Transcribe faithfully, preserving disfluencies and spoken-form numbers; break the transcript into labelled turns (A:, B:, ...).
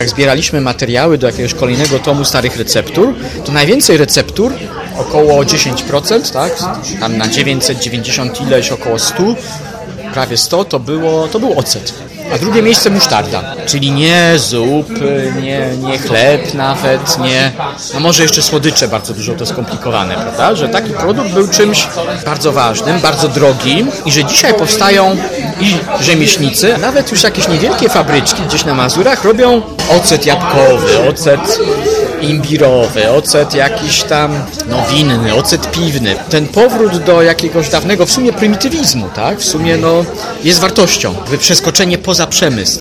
A: Jak zbieraliśmy materiały do jakiegoś kolejnego tomu starych receptur, to najwięcej receptur, około dziesięć procent, tak? Tam na dziewięćset dziewięćdziesiąt ileś, około sto, prawie sto, to było, to był ocet. A drugie miejsce musztarda, czyli nie zupy, nie, nie chleb nawet, nie... No może jeszcze słodycze, bardzo dużo to skomplikowane, prawda? Że taki produkt był czymś bardzo ważnym, bardzo drogim i że dzisiaj powstają i rzemieślnicy, nawet już jakieś niewielkie fabryczki gdzieś na Mazurach robią ocet jabłkowy, ocet imbirowy, ocet jakiś tam no winny, ocet piwny. Ten powrót do jakiegoś dawnego w sumie prymitywizmu, tak? W sumie no jest wartością, przeskoczenie poza przemysł.